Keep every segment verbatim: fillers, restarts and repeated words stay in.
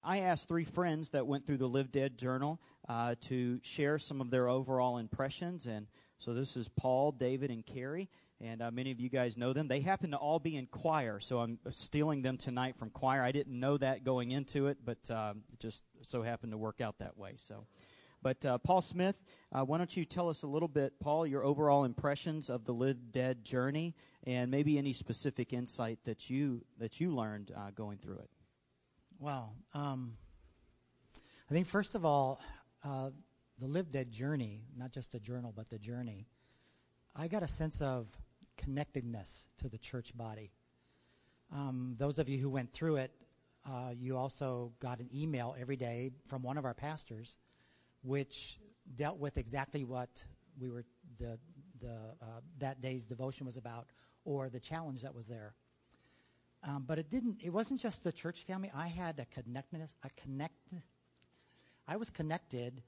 I asked three friends that went through the Live Dead Journal uh, to share some of their overall impressions. And so this is Paul, David, and Carrie. And uh, many of you guys know them. They happen to all be in choir, so I'm stealing them tonight from choir. I didn't know that going into it, but uh, it just so happened to work out that way. So, But uh, Paul Smith, uh, why don't you tell us a little bit, Paul, your overall impressions of the Live Dead journey, and maybe any specific insight that you that you learned uh, going through it. Wow. Um, I think, first of all, uh, the Live Dead journey, not just the journal, but the journey, I got a sense of connectedness to the church body. Um, those of you who went through it, uh, you also got an email every day from one of our pastors, which dealt with exactly what we were the the uh, that day's devotion was about, or the challenge that was there. Um, but it didn't. It wasn't just the church family. I had a connectedness. A connect. I was connected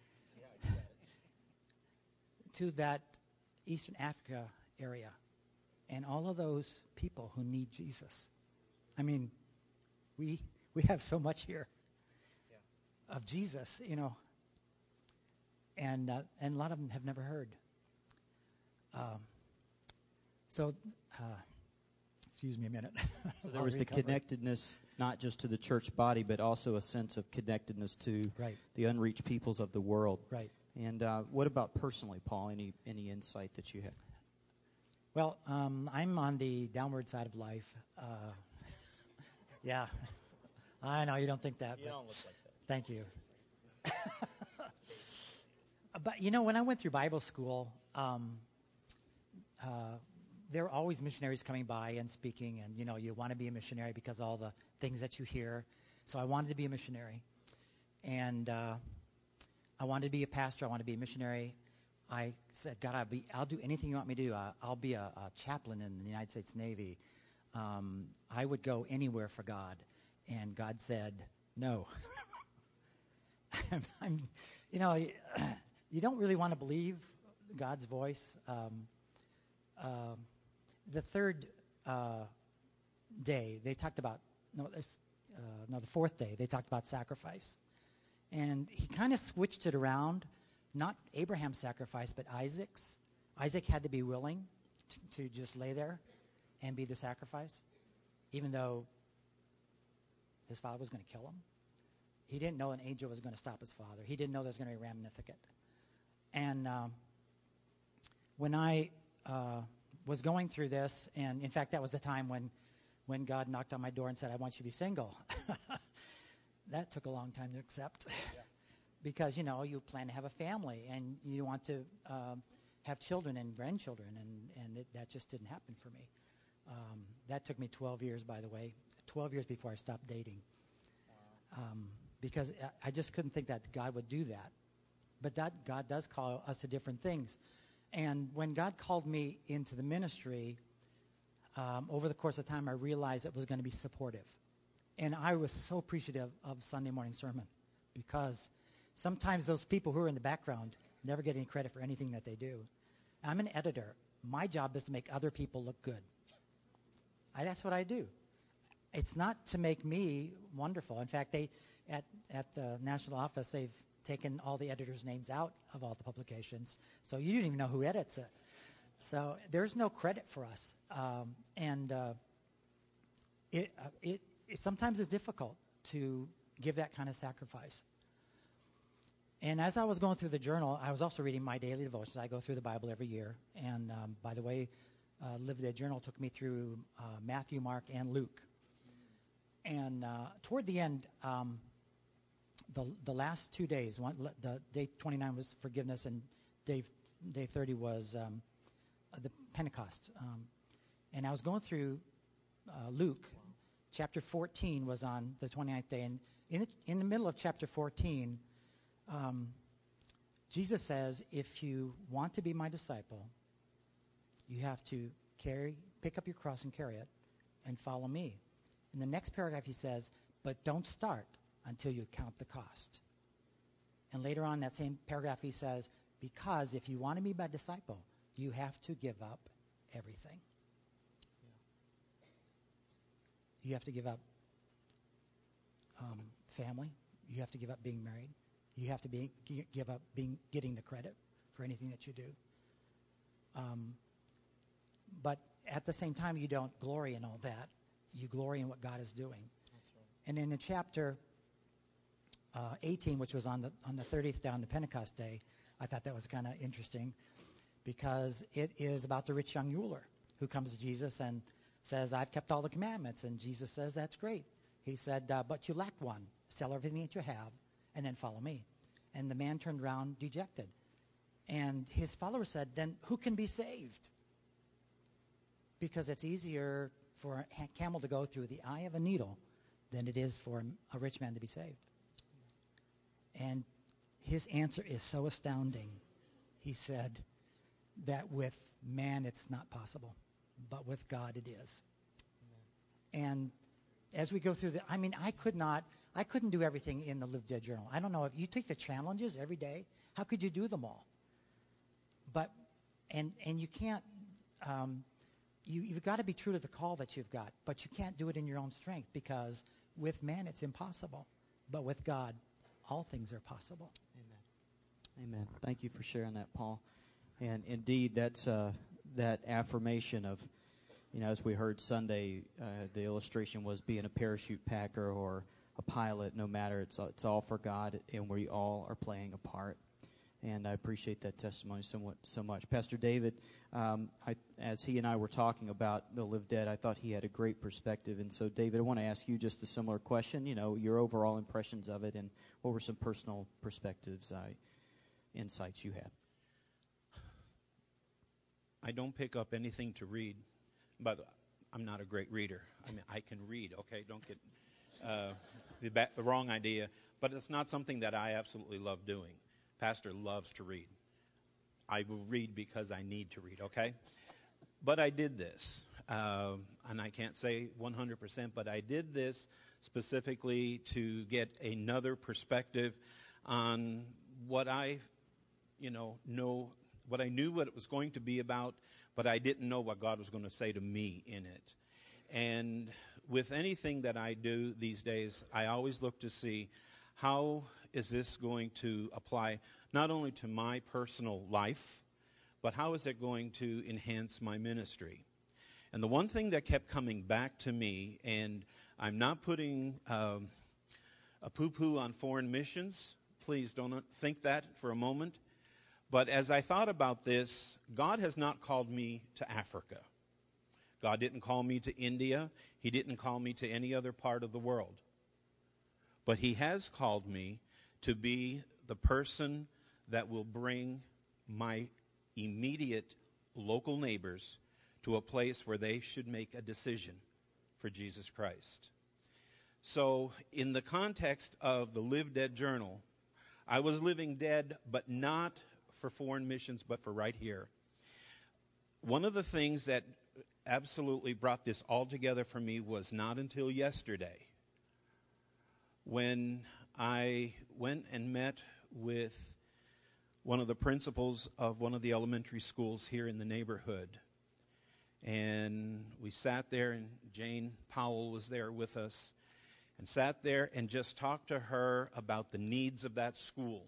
to that Eastern Africa area, and all of those people who need Jesus. I mean, we we have so much here yeah. of Jesus, you know, and uh, and a lot of them have never heard. Um, so. Uh, Excuse me a minute. So there was the connectedness, not just to the church body, but also a sense of connectedness to right. the unreached peoples of the world. Right. And uh, what about personally, Paul? Any any insight that you have? Well, um, I'm on the downward side of life. Uh, yeah, I know you don't think that. You but don't look like that. Thank you. But you know, when I went through Bible school, um, uh, there are always missionaries coming by and speaking, and, you know, you want to be a missionary because of all the things that you hear. So I wanted to be a missionary. And uh, I wanted to be a pastor. I wanted to be a missionary. I said, God, I'll, be, I'll do anything you want me to do. Uh, I'll be a, a chaplain in the United States Navy. Um, I would go anywhere for God. And God said, no. I'm, I'm, you know, you don't really want to believe God's voice. Um, uh, The third uh, day, they talked about, no, uh, no, the fourth day, they talked about sacrifice. And he kind of switched it around, not Abraham's sacrifice, but Isaac's. Isaac had to be willing to, to just lay there and be the sacrifice, even though his father was going to kill him. He didn't know an angel was going to stop his father. He didn't know there was going to be a ram in the thicket. And um, when I... Uh, was going through this, and in fact, that was the time when, when God knocked on my door and said, I want you to be single. That took a long time to accept. Yeah. Because, you know, you plan to have a family, and you want to um, have children and grandchildren, and, and it, that just didn't happen for me. Um, that took me twelve years, by the way, twelve years before I stopped dating. Wow. Um, because I, I just couldn't think that God would do that. But that God does call us to different things. And when God called me into the ministry, um, over the course of time, I realized it was going to be supportive. And I was so appreciative of Sunday morning sermon, because sometimes those people who are in the background never get any credit for anything that they do. I'm an editor. My job is to make other people look good. I, that's what I do. It's not to make me wonderful. In fact, they at, at the national office, they've taken all the editors' names out of all the publications, so you didn't even know who edits it. So there's no credit for us, um, and uh, it, uh, it it sometimes is difficult to give that kind of sacrifice. And as I was going through the journal, I was also reading my daily devotions. I go through the Bible every year, and um, by the way, uh, Live Dead Journal took me through uh, Matthew, Mark, and Luke. And uh, toward the end. Um, The, the last two days, one, the day twenty-nine was forgiveness, and day day thirty was um, the Pentecost. Um, and I was going through uh, Luke. Chapter fourteen was on the twenty-ninth day, and in the, in the middle of chapter fourteen, um, Jesus says, "If you want to be my disciple, you have to carry, pick up your cross and carry it, and follow me." In the next paragraph, he says, "But don't start until you count the cost." And later on in that same paragraph, he says, because if you want to be my disciple, you have to give up everything. Yeah. You have to give up um, family, You have to give up being married. You have to be, give up being getting the credit for anything that you do. Um, but at the same time, you don't glory in all that. You glory in what God is doing. That's right. And in the chapter uh, eighteen, which was on the on the thirtieth down to Pentecost Day, I thought that was kind of interesting because it is about the rich young ruler who comes to Jesus and says, I've kept all the commandments. And Jesus says, that's great. He said, uh, but you lack one. Sell everything that you have and then follow me. And the man turned around dejected. And his followers said, then who can be saved? Because it's easier for a camel to go through the eye of a needle than it is for a rich man to be saved. And his answer is so astounding. He said that with man it's not possible, but with God it is. Amen. And as we go through the, I mean, I could not, I couldn't do everything in the Live Dead Journal. I don't know if you take the challenges every day, how could you do them all? But, and and you can't, um, you, you've got to be true to the call that you've got, but you can't do it in your own strength because with man it's impossible, but with God, all things are possible. Amen. Amen. Thank you for sharing that, Paul. And indeed, that's uh, that affirmation of, you know, as we heard Sunday, uh, the illustration was being a parachute packer or a pilot. No matter, it's it's all for God, and we all are playing a part. And I appreciate that testimony somewhat so much. Pastor David, um, I, as he and I were talking about the Live Dead, I thought he had a great perspective. And so, David, I want to ask you just a similar question. You know, your overall impressions of it, and what were some personal perspectives, uh, insights you had? I don't pick up anything to read, but I'm not a great reader. I mean, I can read, okay? Don't get uh, the, ba- the wrong idea. But it's not something that I absolutely love doing. Pastor loves to read. I will read because I need to read, okay? But I did this, uh, and I can't say one hundred percent, but I did this specifically to get another perspective on what I, you know, know, what I knew what it was going to be about, but I didn't know what God was going to say to me in it. And with anything that I do these days, I always look to see how is this going to apply not only to my personal life, but how is it going to enhance my ministry? And the one thing that kept coming back to me, and I'm not putting um, a poo-poo on foreign missions. Please don't think that for a moment. But as I thought about this, God has not called me to Africa. God didn't call me to India. He didn't call me to any other part of the world. But he has called me to be the person that will bring my immediate local neighbors to a place where they should make a decision for Jesus Christ. So in the context of the Live Dead Journal, I was living dead, but not for foreign missions, but for right here. One of the things that absolutely brought this all together for me was not until yesterday, when I went and met with one of the principals of one of the elementary schools here in the neighborhood. And we sat there, and Jane Powell was there with us, and sat there and just talked to her about the needs of that school.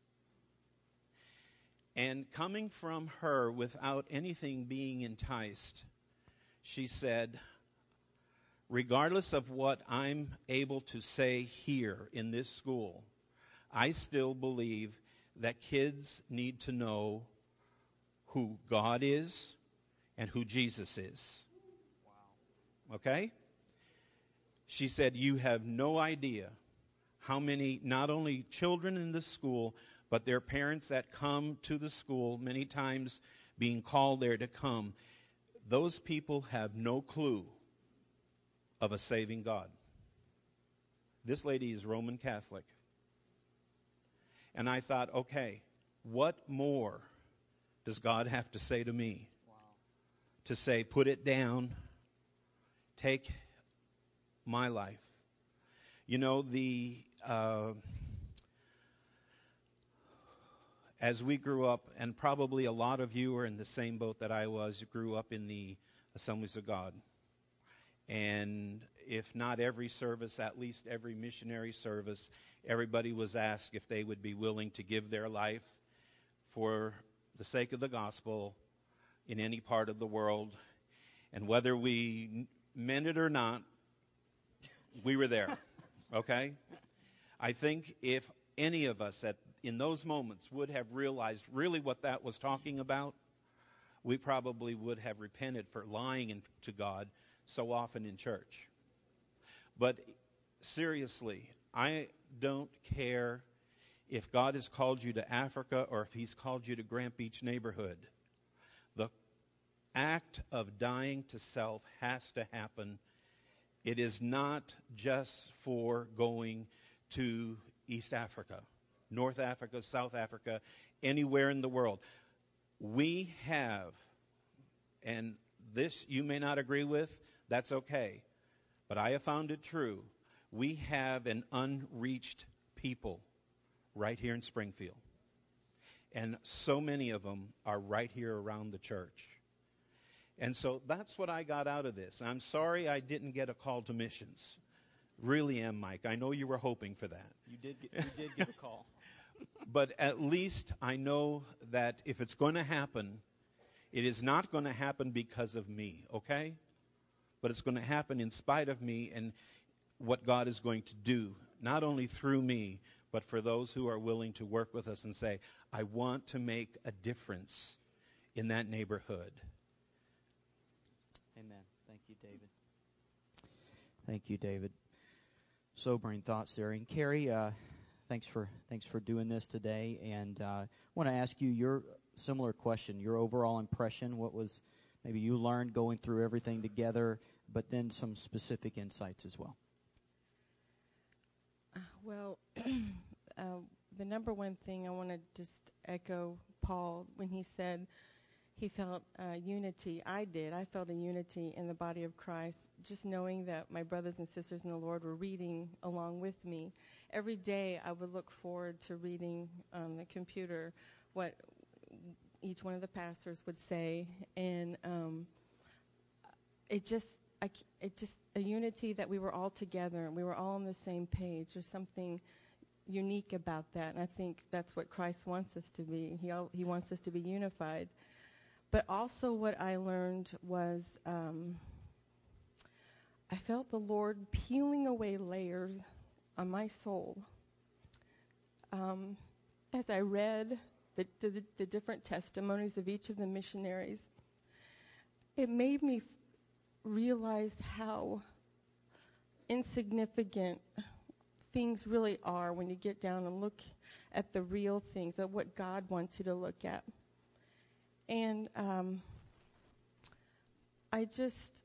And coming from her without anything being enticed, she said, regardless of what I'm able to say here in this school, I still believe that kids need to know who God is and who Jesus is. Wow. Okay? She said, you have no idea how many, not only children in the school, but their parents that come to the school, many times being called there to come, those people have no clue of a saving God. This lady is Roman Catholic. And I thought, okay, what more does God have to say to me? Wow. To say, put it down, take my life. You know, the uh, as we grew up, and probably a lot of you are in the same boat that I was, grew up in the Assemblies of God. And if not every service, at least every missionary service, everybody was asked if they would be willing to give their life for the sake of the gospel in any part of the world. And whether we meant it or not, we were there, okay? I think if any of us at, in those moments would have realized really what that was talking about, we probably would have repented for lying in, to God so often in church. But seriously, I don't care if God has called you to Africa or if he's called you to Grant Beach neighborhood. The act of dying to self has to happen. It is not just for going to East Africa, North Africa, South Africa, anywhere in the world. We have, and this you may not agree with, that's okay, but I have found it true. We have an unreached people right here in Springfield. And so many of them are right here around the church. And so that's what I got out of this. I'm sorry I didn't get a call to missions. Really am, Mike. I know you were hoping for that. You did get, you did get a call. But at least I know that if it's going to happen, it is not going to happen because of me, okay? But it's going to happen in spite of me and what God is going to do, not only through me, but for those who are willing to work with us and say, I want to make a difference in that neighborhood. Amen. Thank you, David. Thank you, David. Sobering thoughts there. And Carrie, uh, thanks for thanks for doing this today. And I uh, want to ask you your similar question, your overall impression. What was maybe you learned going through everything together, but then some specific insights as well. Uh, well, uh, the number one thing I want to just echo Paul when he said he felt uh, unity. I did. I felt a unity in the body of Christ, just knowing that my brothers and sisters in the Lord were reading along with me. Every day I would look forward to reading on the computer what each one of the pastors would say, and um, it just, I, it just a unity that we were all together and we were all on the same page. There's something unique about that, and I think that's what Christ wants us to be. He he wants us to be unified. But also what I learned was um, I felt the Lord peeling away layers on my soul. Um, as I read the, the, the different testimonies of each of the missionaries, it made me f- realize how insignificant things really are when you get down and look at the real things, of what God wants you to look at. And um, I just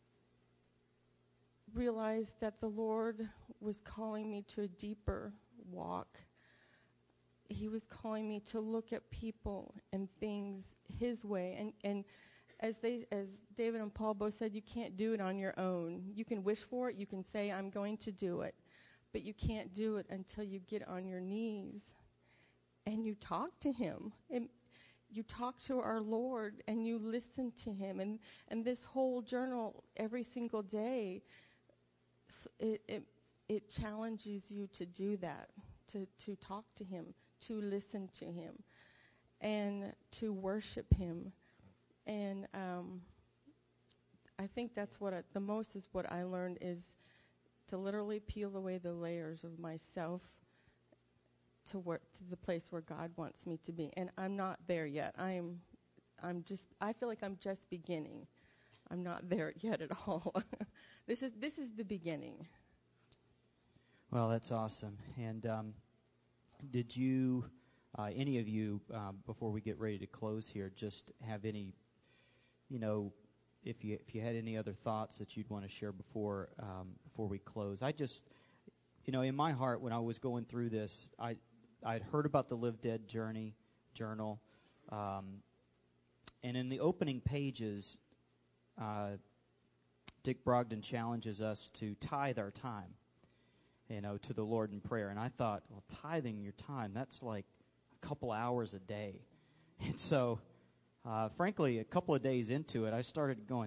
realized that the Lord was calling me to a deeper walk. He was calling me to look at people and things His way. And, and as they, as David and Paul both said, you can't do it on your own. You can wish for it. You can say, I'm going to do it. But you can't do it until you get on your knees and you talk to Him. And you talk to our Lord and you listen to Him. And, and this whole journal, every single day, it, it, it challenges you to do that, to, to talk to Him, to listen to Him, and to worship Him. And um, I think that's what I, the most is what I learned is to literally peel away the layers of myself to work to the place where God wants me to be. And I'm not there yet. I'm I'm just I feel like I'm just beginning. I'm not there yet at all. this is this is the beginning. Well, that's awesome. And um, did you uh, any of you uh, before we get ready to close here just have any you know if you if you had any other thoughts that you'd want to share before um, before we close? I just you know in my heart when I was going through this, I I'd heard about the Live Dead Journey journal, um, and in the opening pages, uh, Dick Brogden challenges us to tithe our time, you know, to the Lord in prayer. And I thought, well, tithing your time—that's like a couple hours a day. And so, uh, frankly, a couple of days into it, I started going, "Is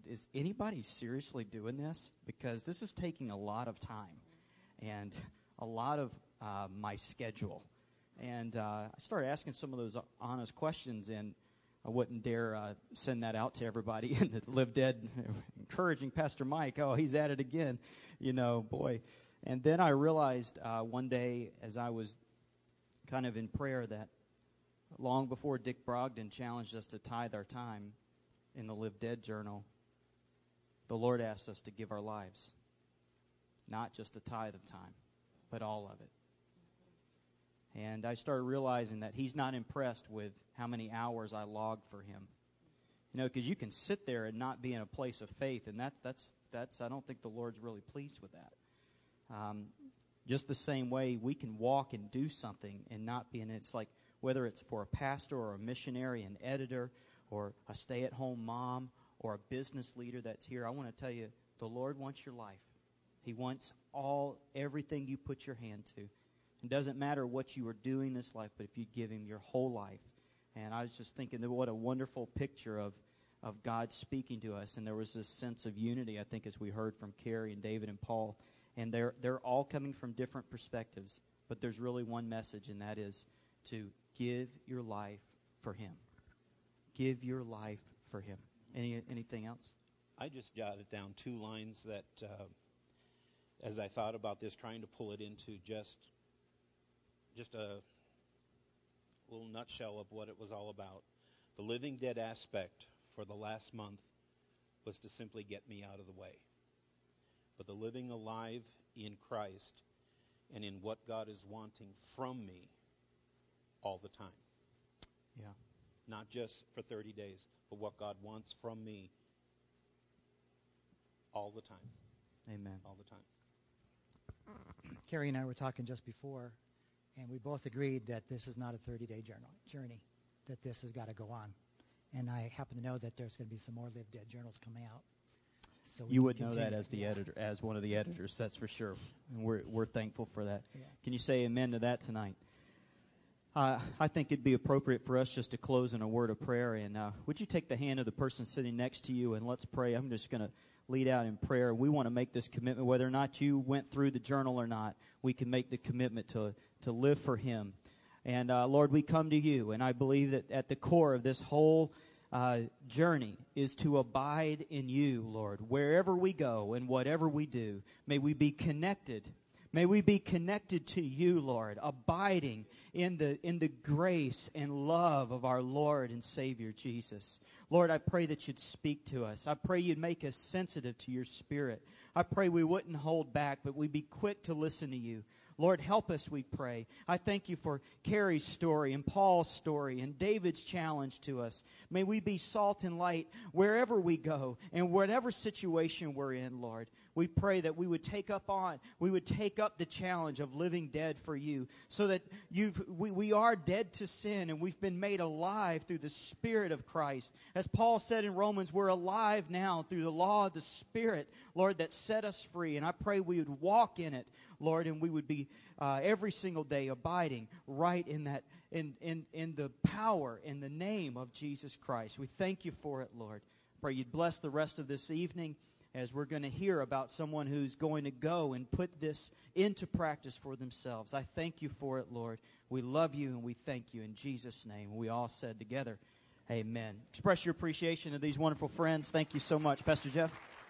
is anybody seriously doing this? Because this is taking a lot of time and a lot of uh, my schedule. And uh, I started asking some of those honest questions, and I wouldn't dare uh, send that out to everybody in the Live Dead, encouraging Pastor Mike. Oh, he's at it again, you know, boy. And then I realized uh, one day as I was kind of in prayer that long before Dick Brogdon challenged us to tithe our time in the Live Dead journal, the Lord asked us to give our lives. Not just a tithe of time, but all of it. And I started realizing that he's not impressed with how many hours I logged for him. You know, because you can sit there and not be in a place of faith, and that's, that's, that's I don't think the Lord's really pleased with that. Um, just the same way we can walk and do something and not be in it. It's like whether it's for a pastor or a missionary, an editor, or a stay-at-home mom, or a business leader that's here, I want to tell you, the Lord wants your life. He wants all, everything you put your hand to. It doesn't matter what you are doing this life, but if you give him your whole life. And I was just thinking that what a wonderful picture of, of God speaking to us. And there was this sense of unity, I think, as we heard from Carrie and David and Paul. And they're, they're all coming from different perspectives. But there's really one message, and that is to give your life for him. Give your life for him. Any anything else? I just jotted down two lines that, uh, as I thought about this, trying to pull it into just, just a little nutshell of what it was all about. The living dead aspect for the last month was to simply get me out of the way. But the living alive in Christ and in what God is wanting from me all the time. Yeah. Not just for thirty days, but what God wants from me all the time. Amen. All the time. Carrie and I were talking just before, and we both agreed that this is not a thirty-day journal, journey, that this has got to go on. And I happen to know that there's going to be some more Live Dead journals coming out. So we you can would know that continue. as the Yeah. editor, as one of the editors, that's for sure. And we're we're thankful for that. Yeah. Can you say amen to that tonight? Uh, I think it'd be appropriate for us just to close in a word of prayer. And uh, would you take the hand of the person sitting next to you and let's pray. I'm just going to lead out in prayer. We want to make this commitment, whether or not you went through the journal or not. We can make the commitment to to live for him. And uh, Lord, we come to you, and I believe that at the core of this whole uh, journey is to abide in you, Lord. Wherever we go and whatever we do, may we be connected. May we be connected to you, Lord, abiding in the in the grace and love of our Lord and Savior Jesus. Lord, I pray that you'd speak to us. I pray you'd make us sensitive to your Spirit. I pray we wouldn't hold back, but we'd be quick to listen to you. Lord, help us, we pray. I thank you for Carrie's story and Paul's story and David's challenge to us. May we be salt and light wherever we go and whatever situation we're in, Lord. We pray that we would take up on, we would take up the challenge of living dead for you so that you've, we, we are dead to sin and we've been made alive through the Spirit of Christ. As Paul said in Romans, we're alive now through the law of the Spirit, Lord, that set us free. And I pray we would walk in it, Lord, and we would be uh, every single day abiding right in that, in, in, in the power, in the name of Jesus Christ. We thank you for it, Lord. Pray you'd bless the rest of this evening as we're going to hear about someone who's going to go and put this into practice for themselves. I thank you for it, Lord. We love you and we thank you in Jesus' name. We all said together, amen. Express your appreciation of these wonderful friends. Thank you so much. Pastor Jeff?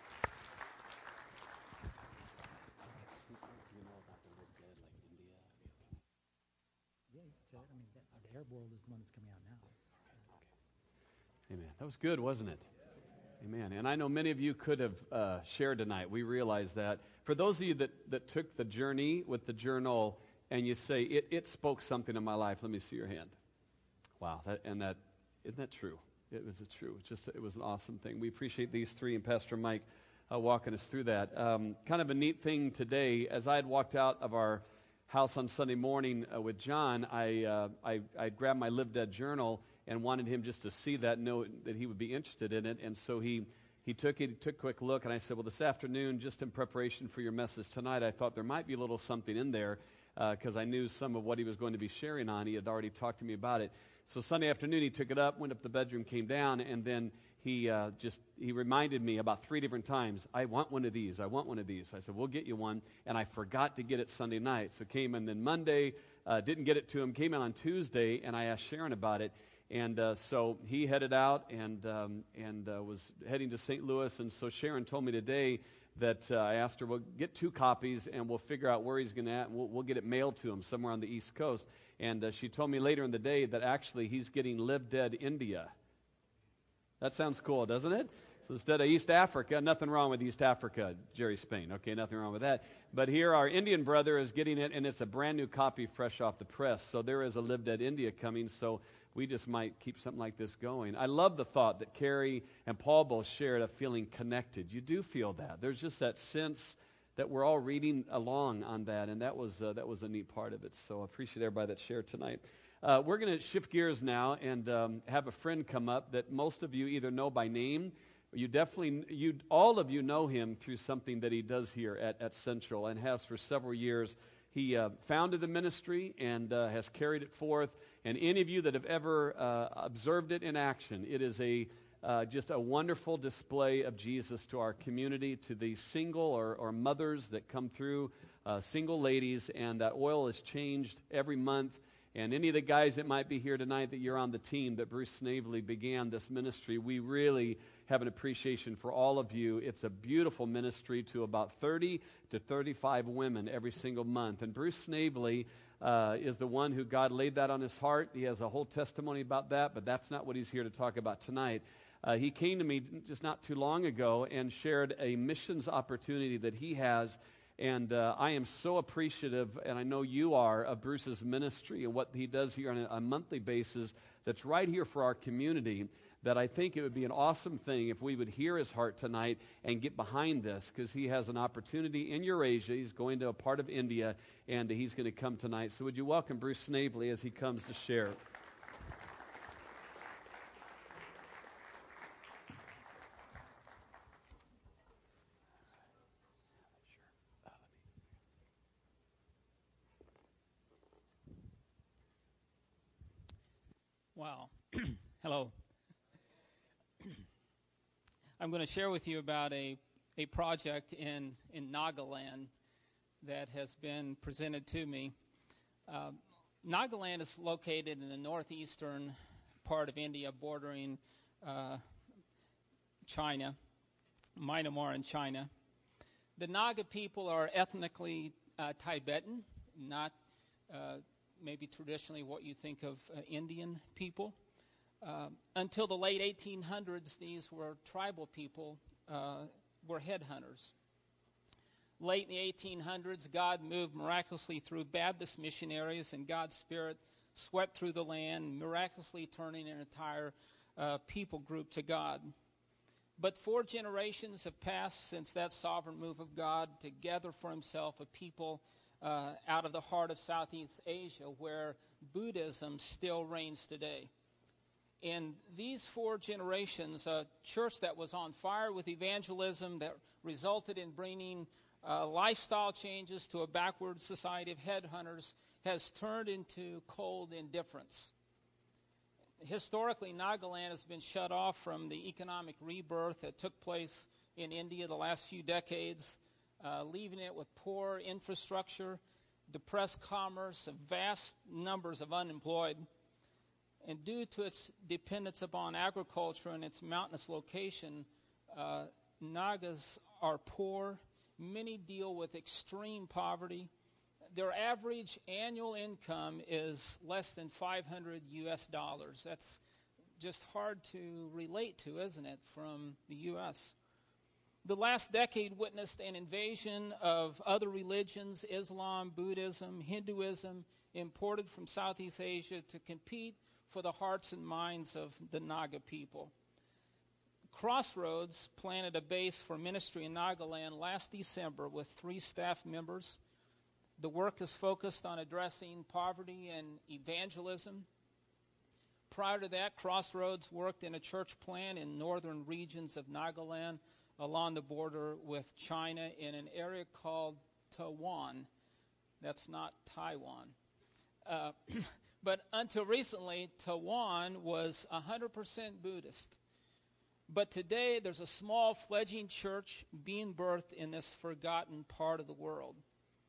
The Arab World is the one that's coming out now. Amen. That was good, wasn't it? Amen. And I know many of you could have uh, shared tonight. We realize that. For those of you that, that took the journey with the journal and you say, it, it spoke something in my life, let me see your hand. Wow. That, and that, isn't that true? It was a true. It's just, it was an awesome thing. We appreciate these three and Pastor Mike uh, walking us through that. Um, kind of a neat thing today, as I had walked out of our house on Sunday morning uh, with John, I, uh, I, I grabbed my Live Dead journal and wanted him just to see that, know that he would be interested in it. And so he, he took it, he took a quick look, and I said, well, this afternoon, just in preparation for your message tonight, I thought there might be a little something in there because uh, I knew some of what he was going to be sharing on. He had already talked to me about it. So Sunday afternoon, he took it up, went up to the bedroom, came down, and then he uh, just, he reminded me about three different times, I want one of these, I want one of these. I said, we'll get you one. And I forgot to get it Sunday night. So came in then Monday, uh, didn't get it to him, came in on Tuesday, and I asked Sharon about it. And uh, so he headed out and, um, and uh, was heading to Saint Louis. And so Sharon told me today that uh, I asked her, well, get two copies, and we'll figure out where he's going to at, and we'll, we'll get it mailed to him somewhere on the East Coast. And uh, she told me later in the day that actually he's getting Live Dead India. That sounds cool, doesn't it? So instead of East Africa, nothing wrong with East Africa, Jerry Spain. Okay, nothing wrong with that. But here our Indian brother is getting it, and it's a brand new copy fresh off the press. So there is a Live Dead India coming, so we just might keep something like this going. I love the thought that Carrie and Paul both shared of feeling connected. You do feel that. There's just that sense that we're all reading along on that, and that was uh, that was a neat part of it. So I appreciate everybody that shared tonight. Uh, we're going to shift gears now and um, have a friend come up that most of you either know by name. You definitely, you all of you know him through something that he does here at, at Central and has for several years. He uh, founded the ministry and uh, has carried it forth. And any of you that have ever uh, observed it in action, it is a uh, just a wonderful display of Jesus to our community, to the single or, or mothers that come through, uh, single ladies, and that oil is changed every month. And any of the guys that might be here tonight that you're on the team that Bruce Snavely began this ministry, we really have an appreciation for all of you. It's a beautiful ministry to about thirty to thirty-five women every single month. And Bruce Snavely uh, is the one who God laid that on his heart. He has a whole testimony about that, but that's not what he's here to talk about tonight. Uh, he came to me just not too long ago and shared a missions opportunity that he has. And uh, I am so appreciative, and I know you are, of Bruce's ministry and what he does here on a, a monthly basis that's right here for our community, that I think it would be an awesome thing if we would hear his heart tonight and get behind this, because he has an opportunity in Eurasia. He's going to a part of India, and he's going to come tonight. So would you welcome Bruce Snavely as he comes to share? Wow. Hello. I'm going to share with you about a, a project in, in Nagaland that has been presented to me. Uh, Nagaland is located in the northeastern part of India, bordering uh, China, Myanmar and China. The Naga people are ethnically uh, Tibetan, not uh, maybe traditionally what you think of uh, Indian people. Uh, until the late eighteen hundreds, these were tribal people, uh, were headhunters. Late in the eighteen hundreds, God moved miraculously through Baptist missionaries, and God's Spirit swept through the land, miraculously turning an entire uh, people group to God. But four generations have passed since that sovereign move of God to gather for himself a people uh, out of the heart of Southeast Asia, where Buddhism still reigns today. In these four generations, a church that was on fire with evangelism that resulted in bringing uh, lifestyle changes to a backward society of headhunters has turned into cold indifference. Historically, Nagaland has been shut off from the economic rebirth that took place in India the last few decades, uh, leaving it with poor infrastructure, depressed commerce, vast numbers of unemployed. And due to its dependence upon agriculture and its mountainous location, uh, Nagas are poor. Many deal with extreme poverty. Their average annual income is less than five hundred U S dollars. That's just hard to relate to, isn't it, from the U S? The last decade witnessed an invasion of other religions, Islam, Buddhism, Hinduism, imported from Southeast Asia to compete for the hearts and minds of the Naga people. Crossroads planted a base for ministry in Nagaland last December with three staff members. The work is focused on addressing poverty and evangelism. Prior to that, Crossroads worked in a church plant in northern regions of Nagaland along the border with China in an area called Tawan. That's not Taiwan. Uh, But until recently, Tawan was one hundred percent Buddhist. But today there's a small fledgling church being birthed in this forgotten part of the world.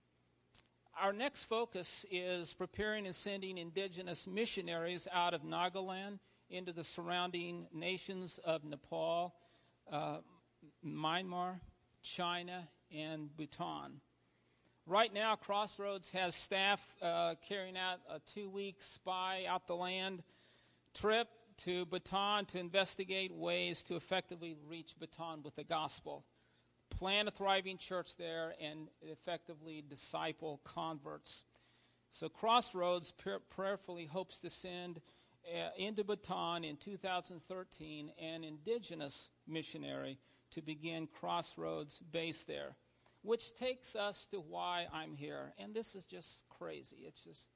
Our next focus is preparing and sending indigenous missionaries out of Nagaland into the surrounding nations of Nepal, uh, Myanmar, China, and Bhutan. Right now, Crossroads has staff uh, carrying out a two-week spy out the land trip to Bhutan to investigate ways to effectively reach Bhutan with the gospel, plant a thriving church there, and effectively disciple converts. So Crossroads pr- prayerfully hopes to send uh, into Bhutan in two thousand thirteen an indigenous missionary to begin Crossroads base there, which takes us to why I'm here. And this is just crazy. It's just,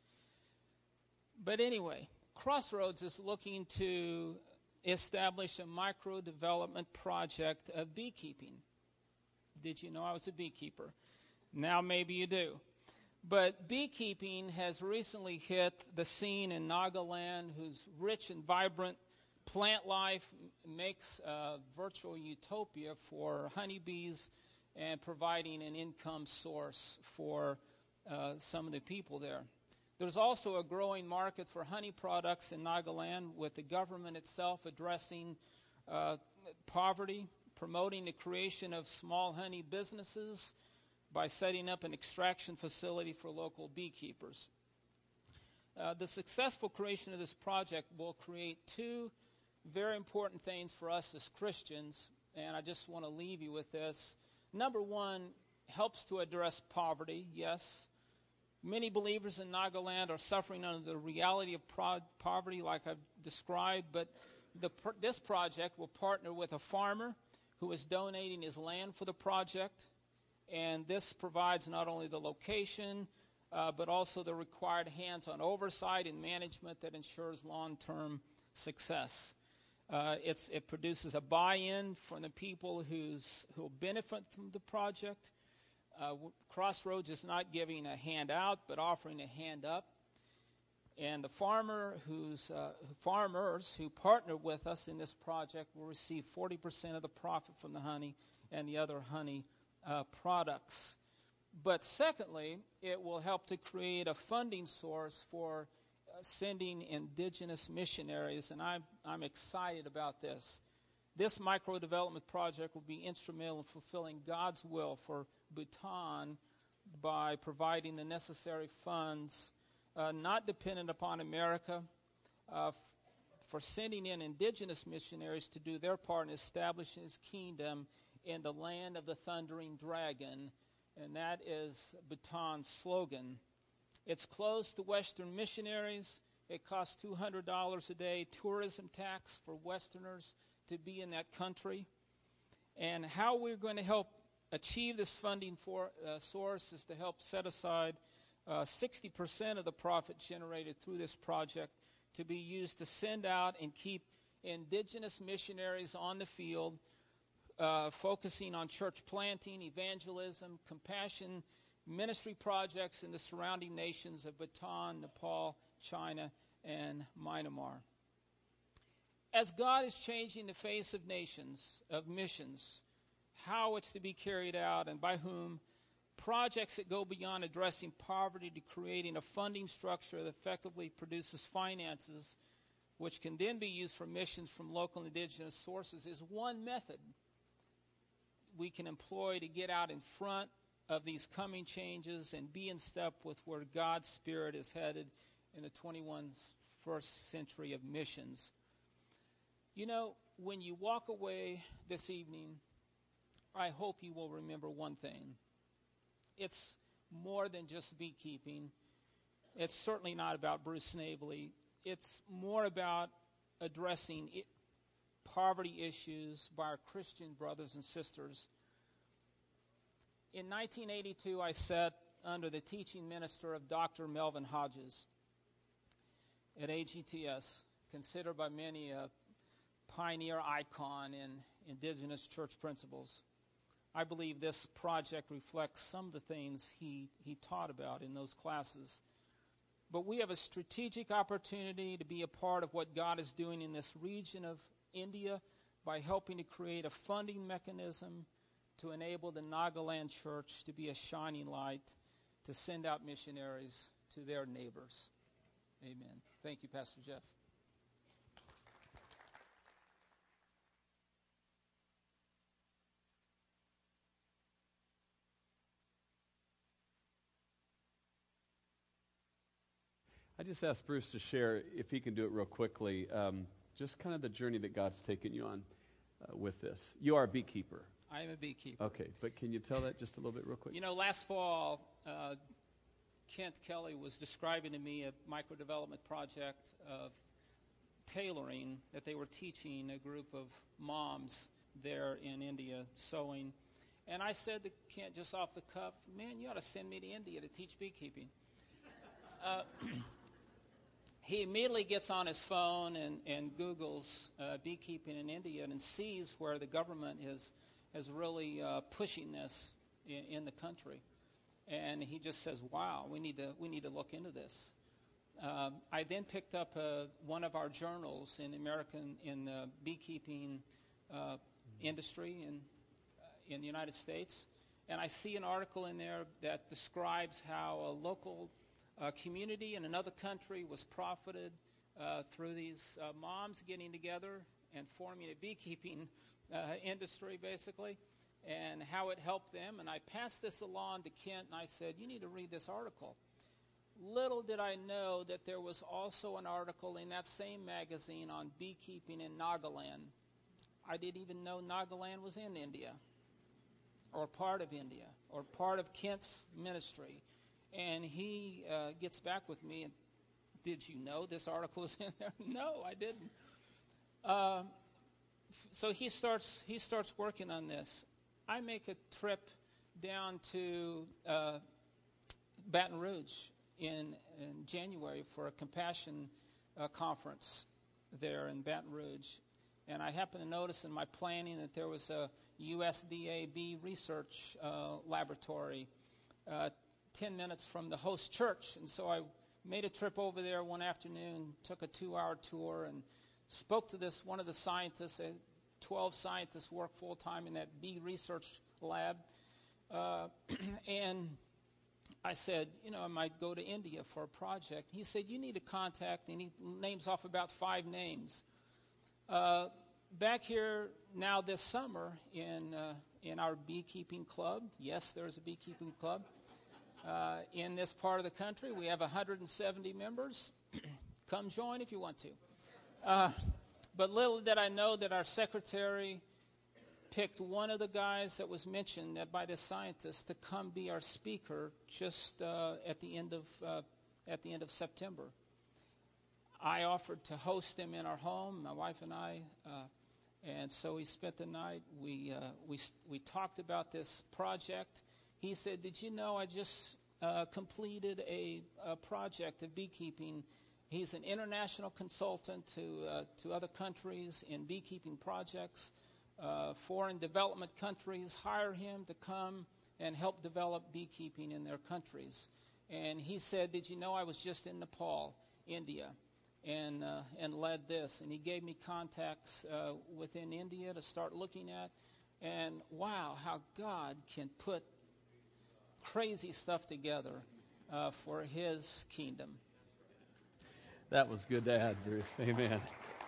but anyway, Crossroads is looking to establish a micro-development project of beekeeping. Did you know I was a beekeeper? Now maybe you do. But beekeeping has recently hit the scene in Nagaland, whose rich and vibrant plant life makes a virtual utopia for honeybees and providing an income source for uh, some of the people there. There's also a growing market for honey products in Nagaland, with the government itself addressing uh, poverty, promoting the creation of small honey businesses by setting up an extraction facility for local beekeepers. Uh, the successful creation of this project will create two very important things for us as Christians, and I just want to leave you with this. Number one, helps to address poverty, yes. Many believers in Nagaland are suffering under the reality of pro- poverty like I've described, but the, this project will partner with a farmer who is donating his land for the project, and this provides not only the location, uh, but also the required hands-on oversight and management that ensures long-term success. Uh, it's, it produces a buy-in from the people who's, who will benefit from the project. Uh, Crossroads is not giving a hand out, but offering a hand up. And the farmer who's, uh, farmers who partner with us in this project will receive forty percent of the profit from the honey and the other honey uh, products. But secondly, it will help to create a funding source for uh, sending indigenous missionaries, and I'm, I'm excited about this. This micro-development project will be instrumental in fulfilling God's will for Bhutan by providing the necessary funds, uh, not dependent upon America, uh, f- for sending in indigenous missionaries to do their part in establishing his kingdom in the land of the thundering dragon, and that is Bhutan's slogan. It's closed to Western missionaries. It costs two hundred dollars a day tourism tax for Westerners to be in that country. And how we're going to help achieve this funding for, uh, source is to help set aside uh, sixty percent of the profit generated through this project to be used to send out and keep indigenous missionaries on the field, uh, focusing on church planting, evangelism, compassion, ministry projects in the surrounding nations of Bhutan, Nepal, China, and Myanmar. As God is changing the face of nations, of missions, how it's to be carried out and by whom, projects that go beyond addressing poverty to creating a funding structure that effectively produces finances which can then be used for missions from local indigenous sources is one method we can employ to get out in front of these coming changes and be in step with where God's Spirit is headed in the twenty-first century of missions. You know, when you walk away this evening, I hope you will remember one thing. It's more than just beekeeping. It's certainly not about Bruce Snavely. It's more about addressing it, poverty issues by our Christian brothers and sisters. In nineteen eighty-two, I sat under the teaching minister of Doctor Melvin Hodges at A G T S, considered by many a pioneer icon in indigenous church principles. I believe this project reflects some of the things he, he taught about in those classes. But we have a strategic opportunity to be a part of what God is doing in this region of India, by helping to create a funding mechanism to enable the Nagaland Church to be a shining light to send out missionaries to their neighbors. Amen. Thank you, Pastor Jeff. I just asked Bruce to share, if he can do it real quickly, um, just kind of the journey that God's taken you on uh, with this. You are a beekeeper. I am a beekeeper. Okay, but can you tell that just a little bit real quick? You know, last fall, uh, Kent Kelly was describing to me a micro-development project of tailoring that they were teaching a group of moms there in India, sewing. And I said to Kent just off the cuff, man, you ought to send me to India to teach beekeeping. Uh, he immediately gets on his phone and, and Googles uh, beekeeping in India and sees where the government is, is really uh, pushing this in, in the country. And he just says, wow, we need to, we need to look into this. Uh, I then picked up uh, one of our journals in American in the beekeeping uh, industry in, uh, in the United States, and I see an article in there that describes how a local uh, community in another country was profited uh, through these uh, moms getting together and forming a beekeeping uh, industry, basically, and how it helped them. And I passed this along to Kent, and I said, you need to read this article. Little did I know that there was also an article in that same magazine on beekeeping in Nagaland. I didn't even know Nagaland was in India, or part of India, or part of Kent's ministry. And he uh, gets back with me, and did you know this article is in there? No, I didn't. Uh, f- so he starts, he starts working on this. I make a trip down to uh, Baton Rouge in, in January for a compassion uh, conference there in Baton Rouge. And I happened to notice in my planning that there was a U S D A bee research uh, laboratory uh, ten minutes from the host church. And so I made a trip over there one afternoon, took a two-hour tour, and spoke to this, one of the scientists. Uh, twelve scientists work full-time in that bee research lab. Uh, and I said, you know, I might go to India for a project. He said, you need to contact, and he names off about five names. Uh, back here now this summer in uh, in our beekeeping club, yes, there's a beekeeping club. Uh, in this part of the country, we have one hundred seventy members. Come join if you want to. Uh, but little did I know that our secretary picked one of the guys that was mentioned by the scientist to come be our speaker just uh, at the end of uh, at the end of September. I offered to host him in our home, my wife and I, uh, and so we spent the night. We uh, we we talked about this project. He said, "Did you know I just uh, completed a, a project of beekeeping?" He's an international consultant to uh, to other countries in beekeeping projects. Uh, foreign development countries hire him to come and help develop beekeeping in their countries. And he said, "Did you know I was just in Nepal, India, and uh, and led this?" And he gave me contacts uh, within India to start looking at. And wow, how God can put crazy stuff together uh, for his kingdom. That was good to add, Bruce. Amen.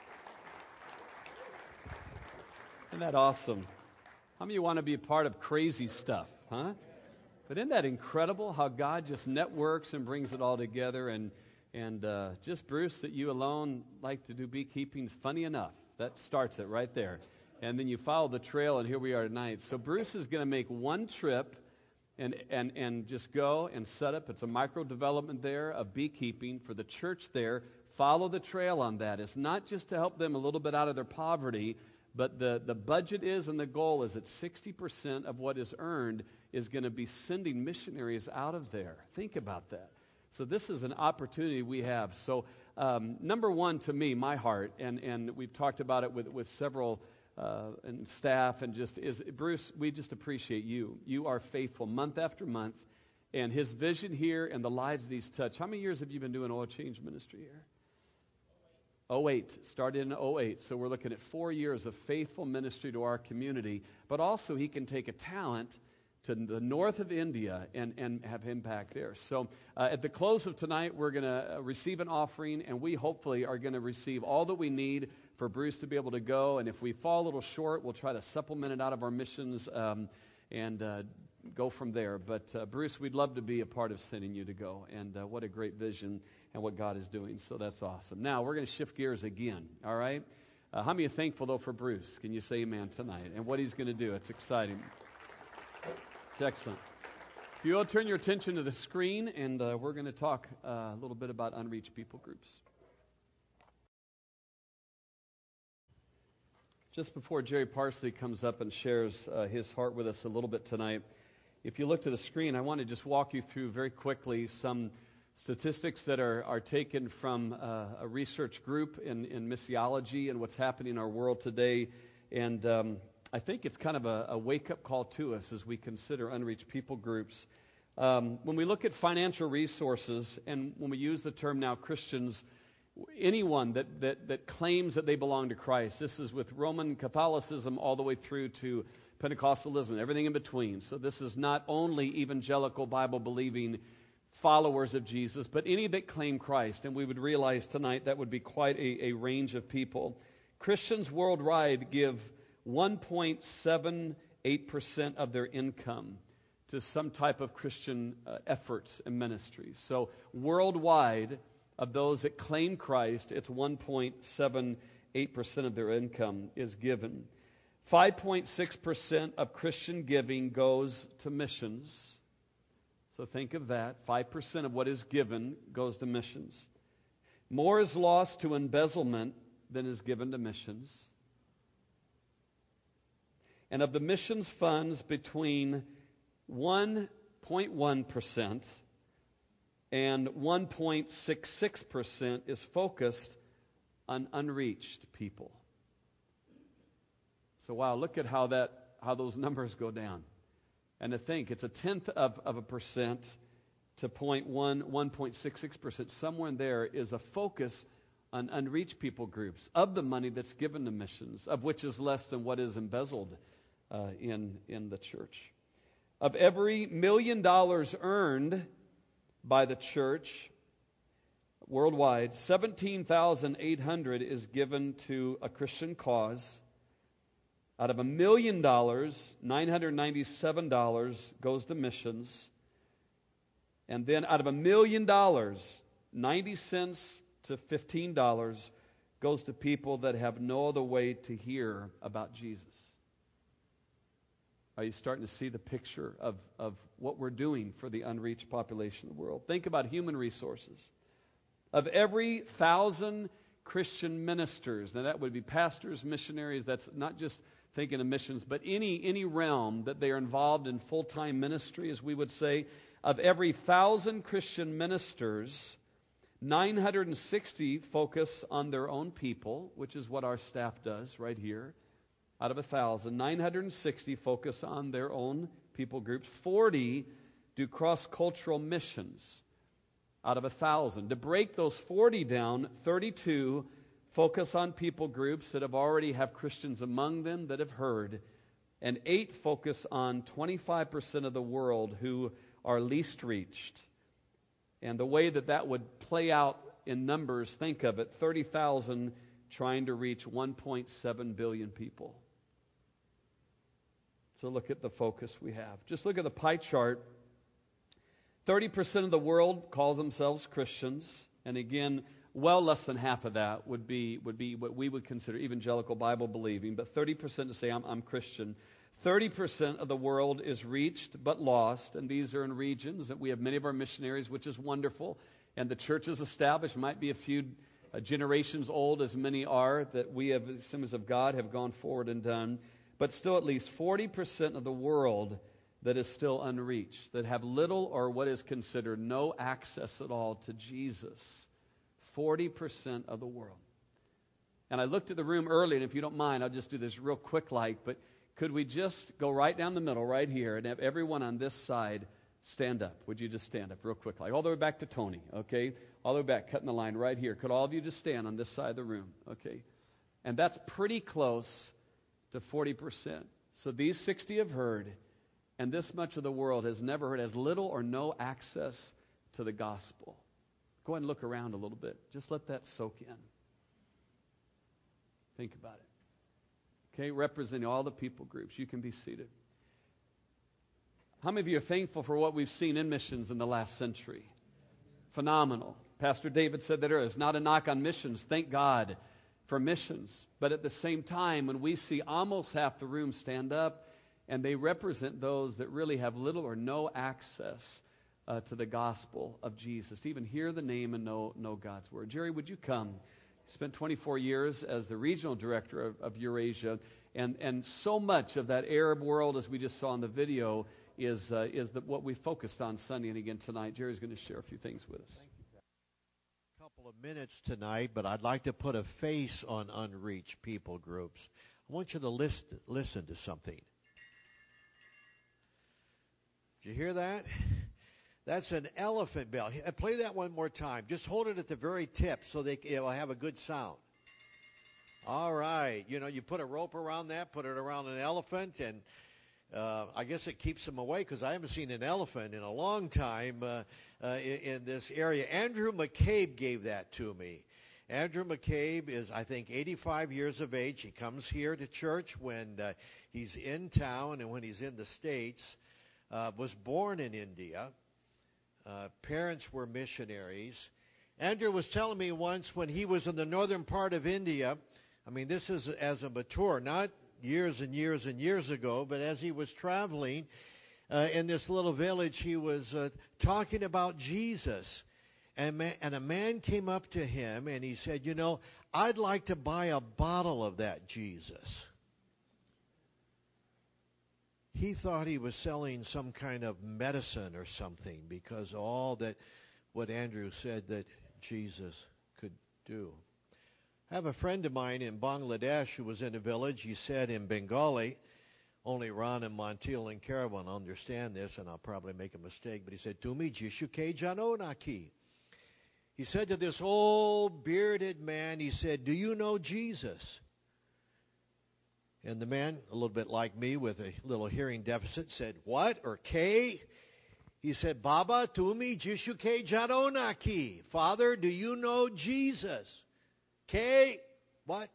Isn't that awesome? How many of you want to be a part of crazy stuff, huh? But isn't that incredible how God just networks and brings it all together? And and uh, just, Bruce, that you alone like to do beekeeping is funny enough. That starts it right there. And then you follow the trail, and here we are tonight. So Bruce is going to make one trip and, and, and just go and set up. It's a micro-development there of beekeeping for the church there. Follow the trail on that. It's not just to help them a little bit out of their poverty, but the, the budget is and the goal is that sixty percent of what is earned is going to be sending missionaries out of there. Think about that. So this is an opportunity we have. So um, number one to me, my heart, and, and we've talked about it with, with several uh, and staff, and just is, Bruce, we just appreciate you. You are faithful month after month, and his vision here and the lives that he's touched. How many years have you been doing oil change ministry here? oh eight, started in oh eight. So we're looking at four years of faithful ministry to our community. But also he can take a talent to the north of India and, and have impact there. So uh, at the close of tonight, we're going to receive an offering, and we hopefully are going to receive all that we need for Bruce to be able to go. And if we fall a little short, we'll try to supplement it out of our missions um, and uh, go from there. But uh, Bruce, we'd love to be a part of sending you to go. And uh, what a great vision and what God is doing. So that's awesome. Now, we're going to shift gears again, all right? Uh, how many are thankful, though, for Bruce? Can you say amen tonight? And what he's going to do. It's exciting. It's excellent. If you will, turn your attention to the screen, and uh, we're going to talk uh, a little bit about unreached people groups. Just before Jerry Parsley comes up and shares uh, his heart with us a little bit tonight, if you look to the screen, I want to just walk you through very quickly some statistics that are, are taken from uh, a research group in, in missiology and what's happening in our world today. And um, I think it's kind of a, a wake-up call to us as we consider unreached people groups. Um, when we look at financial resources, and when we use the term now Christians, anyone that, that, that claims that they belong to Christ, this is with Roman Catholicism all the way through to Pentecostalism, everything in between. So this is not only evangelical, Bible-believing followers of Jesus, but any that claim Christ. And we would realize tonight that would be quite a, a range of people. Christians worldwide give one point seven eight percent of their income to some type of Christian uh, efforts and ministries. So worldwide, of those that claim Christ, it's one point seven eight percent of their income is given. five point six percent of Christian giving goes to missions. So think of that. five percent of what is given goes to missions. More is lost to embezzlement than is given to missions. And of the missions funds, between one point one percent and one point six six percent is focused on unreached people. So wow, look at how that how those numbers go down. And to think it's a tenth of, of a percent to point one, one point six six percent. Somewhere in there is a focus on unreached people groups of the money that's given to missions, of which is less than what is embezzled uh, in, in the church. Of every million dollars earned by the church worldwide, seventeen thousand eight hundred is given to a Christian cause. Out of a million dollars, nine hundred ninety-seven dollars goes to missions. And then out of a million dollars, ninety cents to fifteen dollars goes to people that have no other way to hear about Jesus. Are you starting to see the picture of, of what we're doing for the unreached population of the world? Think about human resources. Of every thousand Christian ministers, now that would be pastors, missionaries, that's not just thinking of missions, but any, any realm that they are involved in full-time ministry, as we would say, of every thousand Christian ministers, nine hundred sixty focus on their own people, which is what our staff does right here. Out of a thousand, nine hundred sixty focus on their own people groups. forty do cross-cultural missions out of a thousand. To break those forty down, thirty-two focus on people groups that have already have Christians among them that have heard. And eight focus on twenty-five percent of the world who are least reached. And the way that that would play out in numbers, think of it, thirty thousand trying to reach one point seven billion people. So look at the focus we have. Just look at the pie chart. thirty percent of the world calls themselves Christians. And again, well less than half of that would be, would be what we would consider evangelical Bible believing. But thirty percent to say, I'm, I'm Christian. thirty percent of the world is reached but lost. And these are in regions that we have many of our missionaries, which is wonderful. And the church is established. Might be a few uh, generations old, as many are, that we have, as Assemblies of God, have gone forward and done. But still at least forty percent of the world that is still unreached, that have little or what is considered no access at all to Jesus. forty percent of the world. And I looked at the room earlier, and if you don't mind, I'll just do this real quick like, but could we just go right down the middle, right here, and have everyone on this side stand up? Would you just stand up real quick, like all the way back to Tony, okay? all the way back, cutting the line right here. Could all of you just stand on this side of the room? Okay. And that's pretty close to forty percent. So these sixty have heard, and this much of the world has never heard, has little or no access to the gospel. Go ahead and look around a little bit. Just let that soak in. Think about it. Okay, representing all the people groups. You can be seated. How many of you are thankful for what we've seen in missions in the last century? Phenomenal. Pastor David said that earlier. It's not a knock on missions. Thank God for missions. But at the same time, when we see almost half the room stand up, and they represent those that really have little or no access uh, to the gospel of Jesus, to even hear the name and know, know God's word. Jerry, would you come? You spent twenty-four years as the regional director of, of Eurasia, and, and so much of that Arab world, as we just saw in the video, is uh, is the, what we focused on Sunday and again tonight. Jerry's going to share a few things with us. A couple of minutes tonight, but I'd like to put a face on unreached people groups. I want you to list, listen to something. Did you hear that? That's an elephant bell. Play that one more time. Just hold it at the very tip so they it will have a good sound. All right. You know, you put a rope around that, put it around an elephant, and Uh, I guess it keeps them away because I haven't seen an elephant in a long time uh, uh, in, in this area. Andrew McCabe gave that to me. Andrew McCabe is, I think, eighty-five years of age. He comes here to church when uh, he's in town and when he's in the States. Uh, was born in India. Uh, parents were missionaries. Andrew was telling me once when he was in the northern part of India, I mean, this is as a mature, not years and years and years ago, but as he was traveling uh, in this little village, he was uh, talking about Jesus. And, man, and a man came up to him and he said, you know, I'd like to buy a bottle of that Jesus. He thought he was selling some kind of medicine or something because all that what Andrew said that Jesus could do. I have a friend of mine in Bangladesh who was in a village. He said in Bengali, only Ron and Montiel and Caravan understand this, and I'll probably make a mistake, but he said, Tumi Jishu ke jano naki. He said to this old bearded man, he said, do you know Jesus? And the man, a little bit like me with a little hearing deficit, said, what, or K? He said, Baba, Tumi Jishu ke jano naki. Father, do you know Jesus? K, what?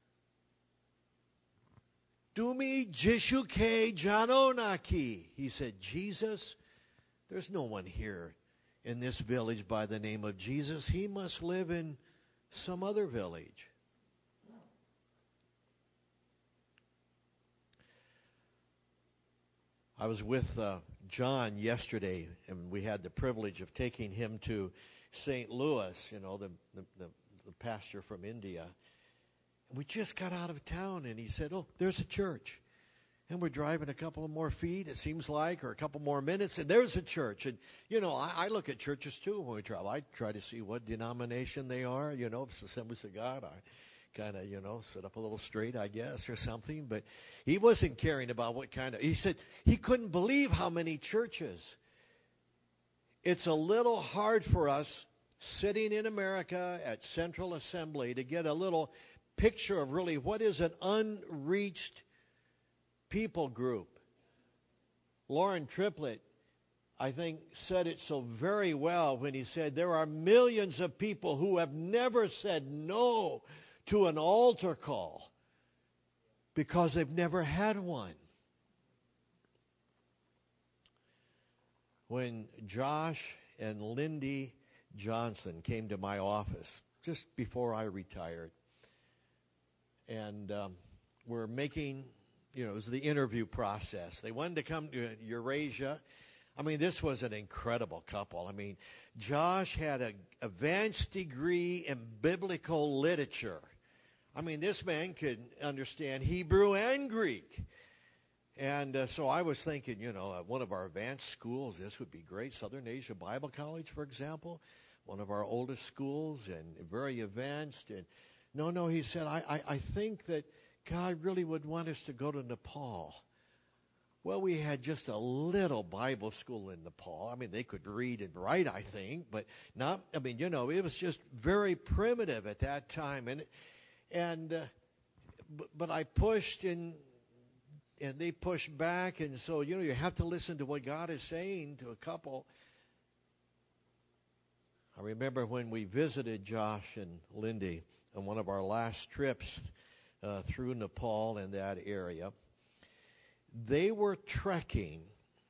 Dumi Jishu ke jano naki. He said, Jesus, there's no one here in this village by the name of Jesus. He must live in some other village. I was with uh, John yesterday, and we had the privilege of taking him to Saint Louis, you know, the, the, the the pastor from India. We just got out of town, and he said, oh, there's a church. And we're driving a couple of more feet, it seems like, or a couple more minutes, and there's a church. And, you know, I, I look at churches, too, when we travel. I try to see what denomination they are. You know, if it's Assemblies of God, I kind of, you know, sit up a little straight, I guess, or something. But he wasn't caring about what kind of, he said he couldn't believe how many churches. It's a little hard for us sitting in America at Central Assembly to get a little picture of really what is an unreached people group. Lauren Triplett, I think, said it so very well when he said there are millions of people who have never said no to an altar call because they've never had one. When Josh and Lindy Johnson came to my office just before I retired. And um, we're making, you know, it was the interview process. They wanted to come to Eurasia. I mean, this was an incredible couple. I mean, Josh had an advanced degree in biblical literature. I mean, this man could understand Hebrew and Greek. And uh, so I was thinking, you know, at one of our advanced schools, this would be great. Southern Asia Bible College, for example, one of our oldest schools and very advanced. And no, no, he said, I, I, I think that God really would want us to go to Nepal. Well, we had just a little Bible school in Nepal. I mean, they could read and write, I think, but not, I mean, you know, it was just very primitive at that time. And, and, uh, but, but I pushed and, and they pushed back. And so, you know, you have to listen to what God is saying to a couple. I remember when we visited Josh and Lindy on one of our last trips uh, through Nepal in that area. They were trekking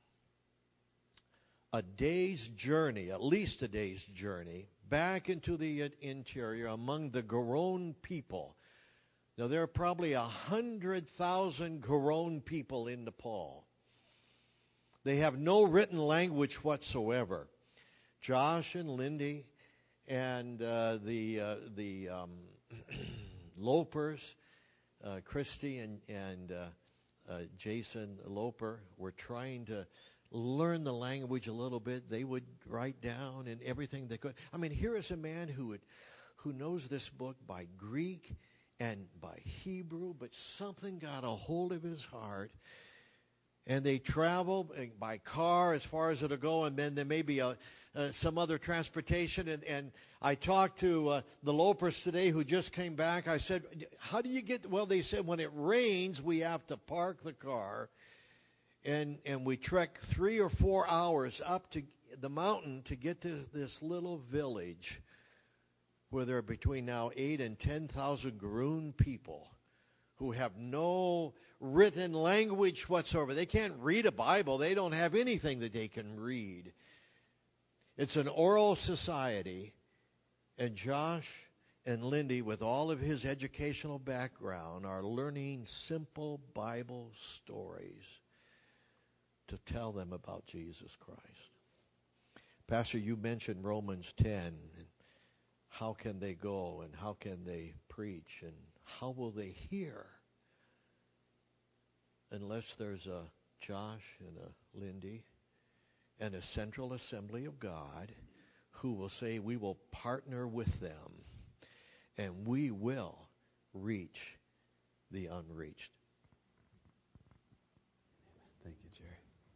a day's journey, at least a day's journey, back into the interior among the Goron people. Now, there are probably a hundred thousand Goron people in Nepal. They have no written language whatsoever. Josh and Lindy and uh, the uh, the um, Lopers, uh, Christy and and uh, uh, Jason Loper, were trying to learn the language a little bit. They would write down and everything they could. I mean, here is a man who would who knows this book by Greek and by Hebrew, but something got a hold of his heart. And they travel by car as far as it'll go, and then there may be a, uh, some other transportation. And, and I talked to uh, the Lopers today who just came back. I said, how do you get, well, they said when it rains, we have to park the car. And, and we trek three or four hours up to the mountain to get to this little village where there are between now eight and ten thousand Garoon people who have no written language whatsoever. They can't read a Bible. They don't have anything that they can read. It's an oral society, and Josh and Lindy, with all of his educational background, are learning simple Bible stories to tell them about Jesus Christ. Pastor, you mentioned Romans ten, and how can they go, and how can they preach, and how will they hear unless there's a Josh and a Lindy and a Central Assembly of God who will say we will partner with them and we will reach the unreached. Thank you, Jerry.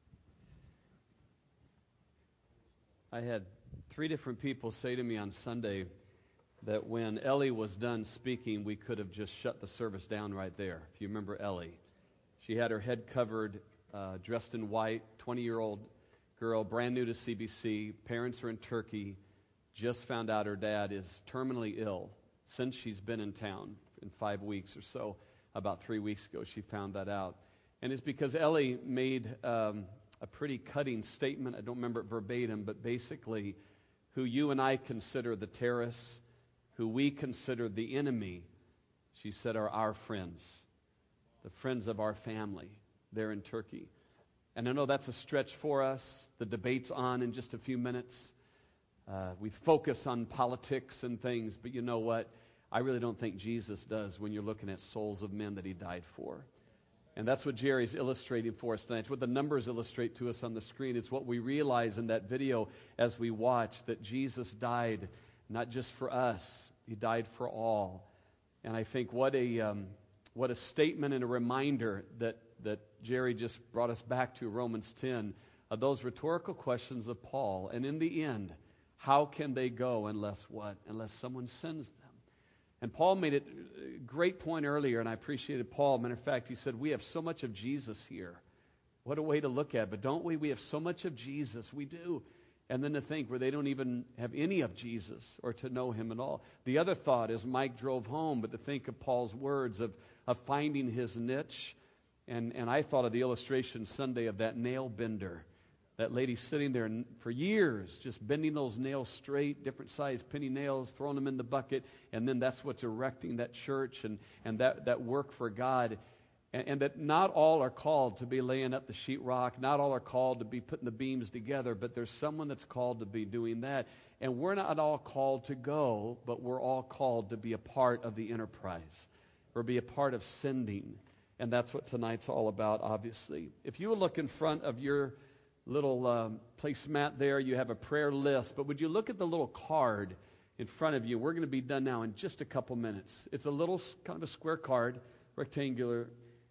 I had three different people say to me on Sunday that when Ellie was done speaking, we could have just shut the service down right there. If you remember Ellie. She had her head covered, uh, dressed in white, twenty-year-old girl, brand new to C B C. Parents are in Turkey. Just found out her dad is terminally ill since she's been in town in five weeks or so. About three weeks ago, she found that out. And it's because Ellie made um, a pretty cutting statement. I don't remember it verbatim, but basically, who you and I consider the terrorists, who we consider the enemy, she said, are our friends, the friends of our family there in Turkey. And I know that's a stretch for us. The debate's on in just a few minutes. Uh, we focus on politics and things, but you know what? I really don't think Jesus does when you're looking at souls of men that he died for. And that's what Jerry's illustrating for us tonight. It's what the numbers illustrate to us on the screen. It's what we realize in that video as we watch, that Jesus died not just for us. He died for all. And I think what a um, what a statement and a reminder that, that Jerry just brought us back to, Romans ten, of those rhetorical questions of Paul. And in the end, how can they go unless what? Unless someone sends them. And Paul made it a great point earlier, and I appreciated Paul. Matter of fact, he said, we have so much of Jesus here. What a way to look at it. But don't we? We have so much of Jesus. We do. And then to think where they don't even have any of Jesus or to know him at all. The other thought is Mike drove home, but to think of Paul's words of, of finding his niche. And, and I thought of the illustration Sunday of that nail bender. That lady sitting there for years, just bending those nails straight, different size penny nails, throwing them in the bucket, and then that's what's erecting that church and, and that, that work for God. And, and that not all are called to be laying up the sheetrock, not all are called to be putting the beams together, but there's someone that's called to be doing that. And we're not all called to go, but we're all called to be a part of the enterprise, or be a part of sending. And that's what tonight's all about, obviously. If you would look in front of your little um, placemat there, you have a prayer list, but would you look at the little card in front of you? We're going to be done now in just a couple minutes. It's a little kind of a square card, rectangular,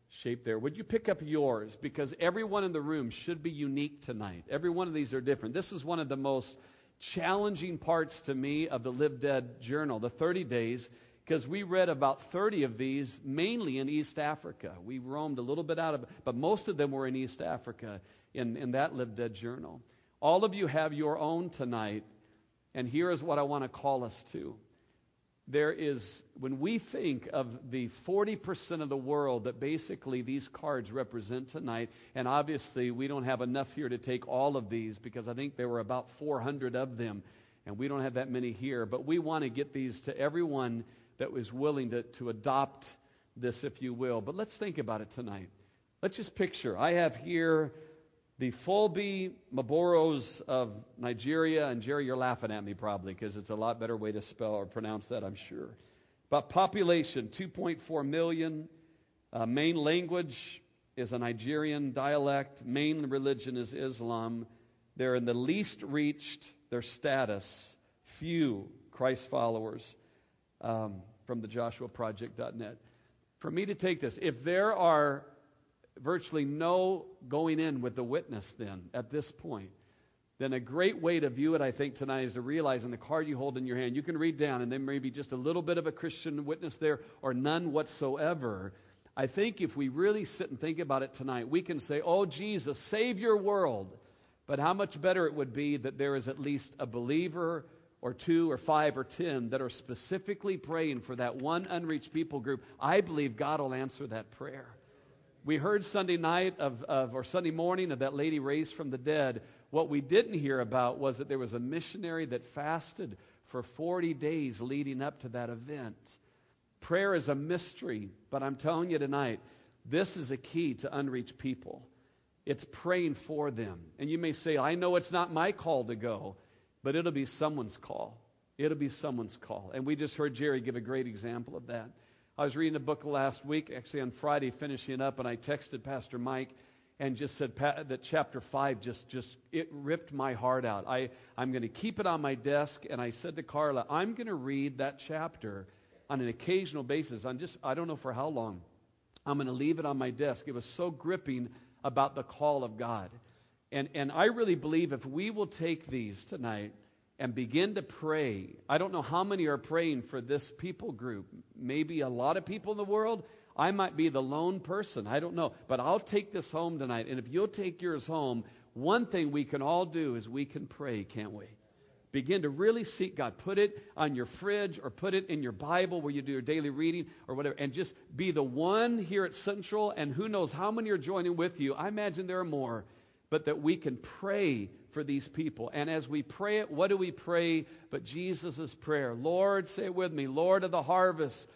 shape there. Would you pick up yours? Because everyone in the room should be unique tonight. Every one of these are different. This is one of the most challenging parts to me of the Live Dead Journal, the thirty days, because we read about thirty of these mainly in East Africa. We roamed a little bit out of, but most of them were in East Africa in, in that Live Dead Journal. All of you have your own tonight, and here is what I want to call us to. There is, when we think of the forty percent of the world that basically these cards represent tonight, and obviously we don't have enough here to take all of these because I think there were about four hundred of them, and we don't have that many here, but we want to get these to everyone that was willing to, to adopt this, if you will. But let's think about it tonight. Let's just picture, I have here the Fulbe Maboros of Nigeria, and Jerry, you're laughing at me probably because it's a lot better way to spell or pronounce that, I'm sure. But population, two point four million. Uh, main language is a Nigerian dialect. Main religion is Islam. They're in the least reached, their status, few Christ followers um, from the Joshua Project dot net. For me to take this, if there are virtually no going in with the witness then at this point, then a great way to view it, I think, tonight is to realize in the card you hold in your hand, you can read down and there may be just a little bit of a Christian witness there or none whatsoever. I think if we really sit and think about it tonight, we can say, oh, Jesus, save your world. But how much better it would be that there is at least a believer or two or five or ten that are specifically praying for that one unreached people group. I believe God will answer that prayer. We heard Sunday night of, of, or Sunday morning of that lady raised from the dead. What we didn't hear about was that there was a missionary that fasted for forty days leading up to that event. Prayer is a mystery, but I'm telling you tonight, this is a key to unreached people. It's praying for them. And you may say, I know it's not my call to go, but it'll be someone's call. It'll be someone's call. And we just heard Jerry give a great example of that. I was reading a book last week, actually on Friday, finishing up, and I texted Pastor Mike and just said that chapter five just, just it ripped my heart out. I, I'm going to keep it on my desk, and I said to Carla, I'm going to read that chapter on an occasional basis. On just, I don't know for how long. I'm going to leave it on my desk. It was so gripping about the call of God. And, and I really believe if we will take these tonight and begin to pray. I don't know how many are praying for this people group. Maybe a lot of people in the world. I might be the lone person. I don't know. But I'll take this home tonight. And if you'll take yours home, one thing we can all do is we can pray, can't we? Begin to really seek God. Put it on your fridge or put it in your Bible where you do your daily reading or whatever. And just be the one here at Central. And who knows how many are joining with you. I imagine there are more. But that we can pray for these people. And as we pray it, what do we pray but Jesus' prayer? Lord, say it with me, Lord of the harvest,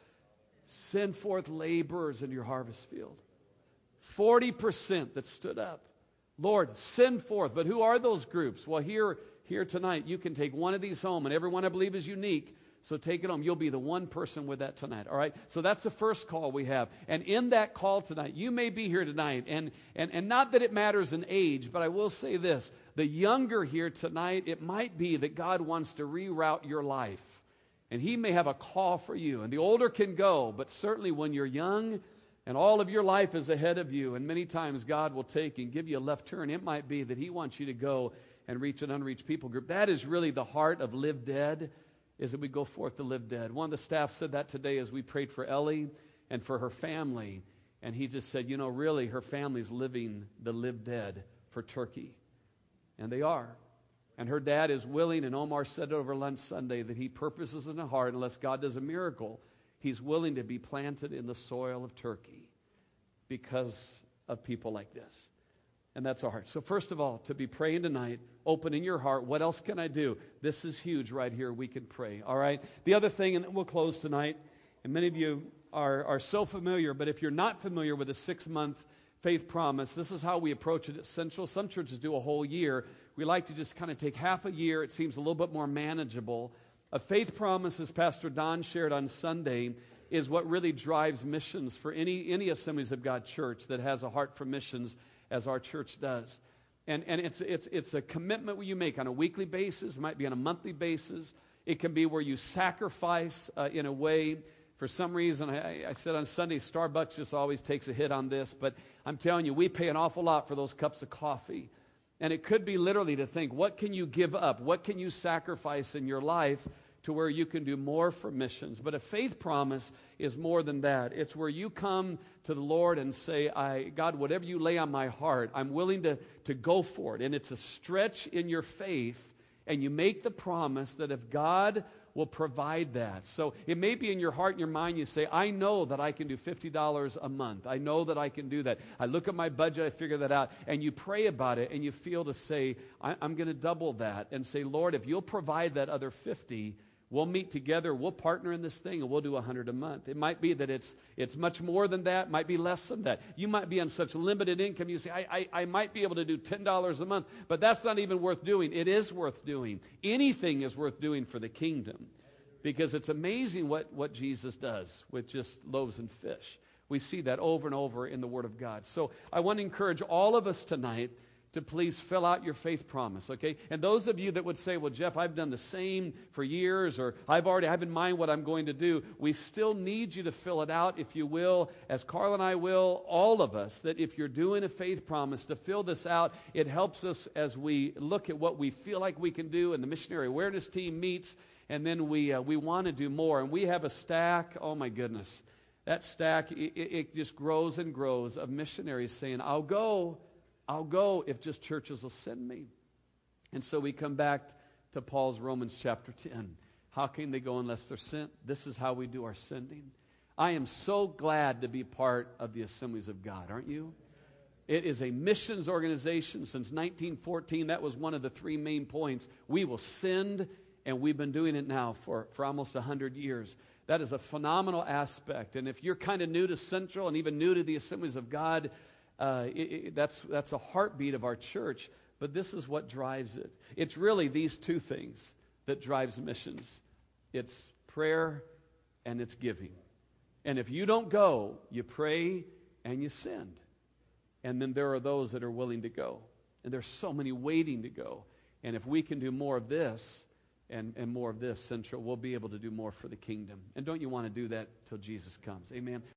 send forth laborers in your harvest field. forty percent that stood up. Lord, send forth. But who are those groups? Well, here, here tonight, you can take one of these home, and everyone I believe is unique. So take it home. You'll be the one person with that tonight, all right? So that's the first call we have. And in that call tonight, you may be here tonight, and, and, and not that it matters in age, but I will say this. The younger here tonight, it might be that God wants to reroute your life. And He may have a call for you. And the older can go, but certainly when you're young and all of your life is ahead of you, and many times God will take and give you a left turn, it might be that He wants you to go and reach an unreached people group. That is really the heart of Live Dead, is that we go forth to live dead. One of the staff said that today as we prayed for Ellie and for her family. And he just said, you know, really, her family's living the live dead for Turkey. And they are. And her dad is willing, and Omar said over lunch Sunday, that he purposes in the heart, unless God does a miracle, he's willing to be planted in the soil of Turkey because of people like this. And that's our heart. So first of all, to be praying tonight, opening your heart. What else can I do? This is huge right here. We can pray. All right? The other thing, and we'll close tonight, and many of you are, are so familiar, but if you're not familiar with a six-month faith promise, this is how we approach it at Central. Some churches do a whole year. We like to just kind of take half a year. It seems a little bit more manageable. A faith promise, as Pastor Don shared on Sunday, is what really drives missions for any, any Assemblies of God church that has a heart for missions, as our church does. And, and it's, it's, it's a commitment where you make on a weekly basis. It might be on a monthly basis. It can be where you sacrifice uh, in a way For some reason, I, I said on Sunday, Starbucks just always takes a hit on this, but I'm telling you, we pay an awful lot for those cups of coffee. And it could be literally to think, what can you give up? What can you sacrifice in your life to where you can do more for missions? But a faith promise is more than that. It's where you come to the Lord and say, I, God, whatever you lay on my heart, I'm willing to, to go for it. And it's a stretch in your faith, and you make the promise that if God will provide that. So it may be in your heart and your mind, you say, I know that I can do fifty dollars a month. I know that I can do that. I look at my budget, I figure that out. And you pray about it, and you feel to say, I, I'm going to double that. And say, Lord, if you'll provide that other fifty, we'll meet together, we'll partner in this thing, and we'll do one hundred a month. It might be that it's it's much more than that, might be less than that. You might be on such limited income, you say, I, I, I might be able to do ten dollars a month, but that's not even worth doing. It is worth doing. Anything is worth doing for the kingdom, because it's amazing what, what Jesus does with just loaves and fish. We see that over and over in the Word of God. So I want to encourage all of us tonight to please fill out your faith promise, okay? And those of you that would say, well, Jeff, I've done the same for years, or I've already have in mind what I'm going to do, we still need you to fill it out, if you will, as Carl and I will, all of us, that if you're doing a faith promise, to fill this out. It helps us as we look at what we feel like we can do, and the missionary awareness team meets, and then we uh, we want to do more. And we have a stack, oh my goodness, that stack, it, it just grows and grows of missionaries saying, I'll go, I'll go if just churches will send me. And so we come back to Paul's Romans chapter ten. How can they go unless they're sent? This is how we do our sending. I am so glad to be part of the Assemblies of God, aren't you? It is a missions organization. Since nineteen fourteen, that was one of the three main points. We will send, and we've been doing it now for, for almost one hundred years. That is a phenomenal aspect. And if you're kind of new to Central and even new to the Assemblies of God, Uh, it, it, that's, that's a heartbeat of our church, but this is what drives it. It's really these two things that drives missions. It's prayer and it's giving. And if you don't go, you pray and you send. And then there are those that are willing to go. And there's so many waiting to go. And if we can do more of this and, and more of this, Central, we'll be able to do more for the kingdom. And don't you want to do that till Jesus comes? Amen.